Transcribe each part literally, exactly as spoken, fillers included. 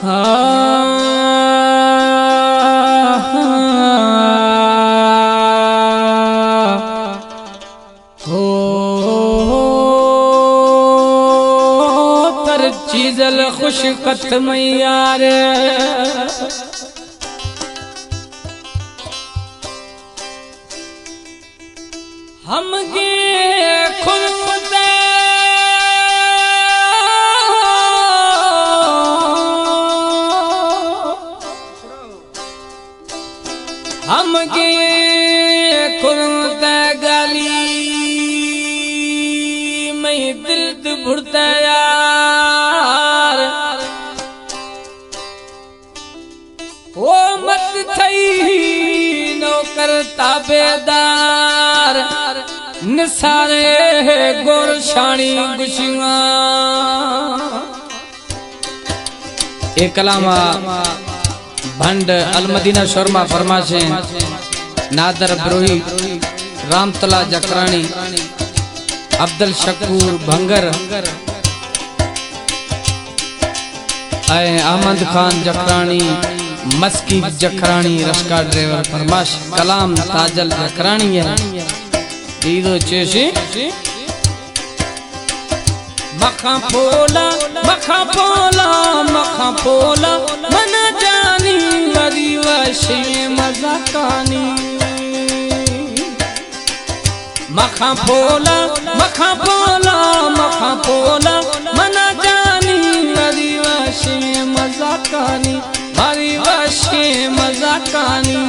हो तर चीजल खुश खत्म यार हम गे खुद हम गे खुद गाली मैं दिल दुभुरता यार वो मत थई नौकर ताबेदार निसारे गोरशानी गुशिया एक कलामा भंड अलमदीना शर्मा फरमाशे नादर ब्रोही रामतला जकरानी अब्दुल शकूर भंगर अहमद खान जकरानी मस्की जकरानी रश्का ड्राइवर फरमाश कलाम ताजल जकरानी है दीदो चेशी मखा पोला मखा पोला मखा पोला मन जानी वरी वशी मजाकानी मखा पोला मखा पोला मखा पोला मन जानी वरी वशी मजाकानी वरी वशी मजाकानी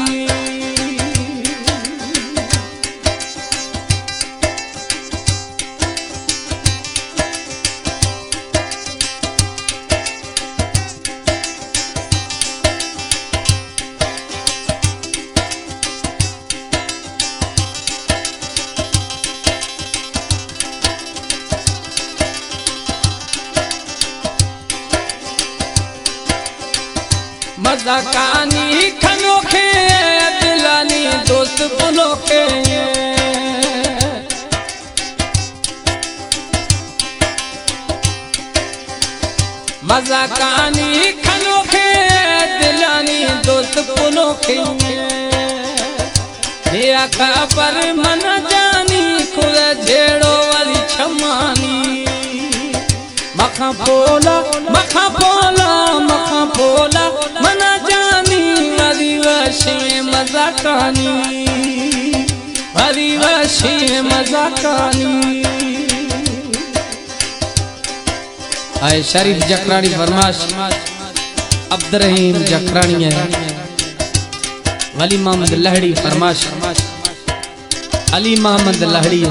मजाकानी खनोखे दिलानी दोस्त बुलोखे मजाकानी खनोखे दिलानी दोस्त बुलोखे दिया खबर मन जानी खुद झेड़ो वाली छमानी मखा पोला मखा पोला मखा पोला मना जानी आदिवासी मजाकानी आदिवासी मजाकानी आए शरीफ जकरानी फरमाश अब्दुल रहीम जकरानी है वली मोहम्मद लहड़ी फरमाश अली मोहम्मद लहड़ी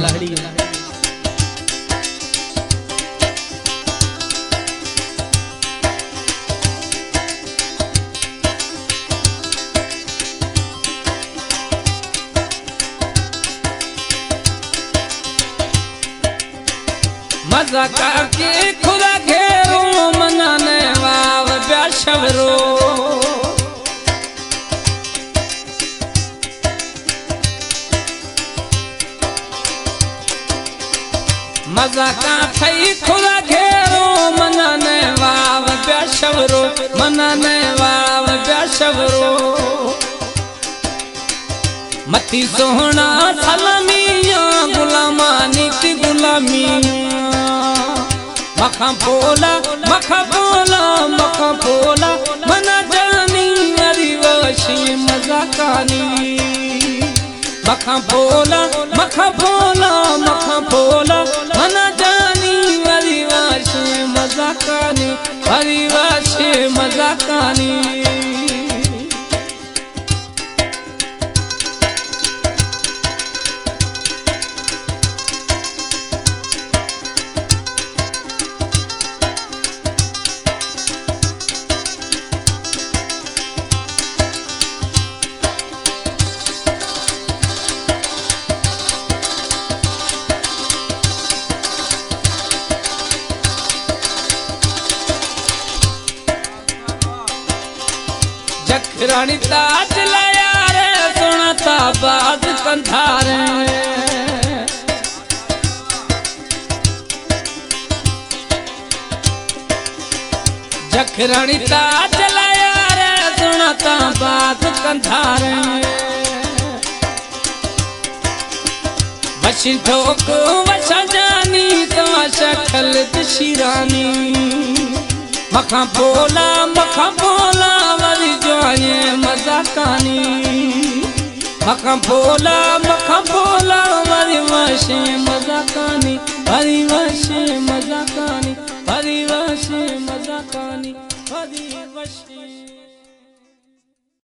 मजाका के खुदा घेरो मनाने वाव ब्याशवरो मजाका थई खुदा घेरो मनाने वाव ब्याशवरो मनाने वाव ब्याशवरो मती सोहना सलामिया गुलामा नीति गुलामी मखा पोला मखा पोला मखा पोला मना जानी आदिवासी मजाकानी मखा पोला मखा पोला मखा पोला मना जानी आदिवासी मजाकानी आदिवासी मजाकानी जकरानी ताज लाया रे सोना ताबाद कंधारे रानी ताजल यार सुनता बात कंधार वशी ठोक वशा जानी तो वशा खलत शिरानी मखा बोला मखा बोला वरी जो ये मजाकानी मखा बोला मखा बोला वरी वशे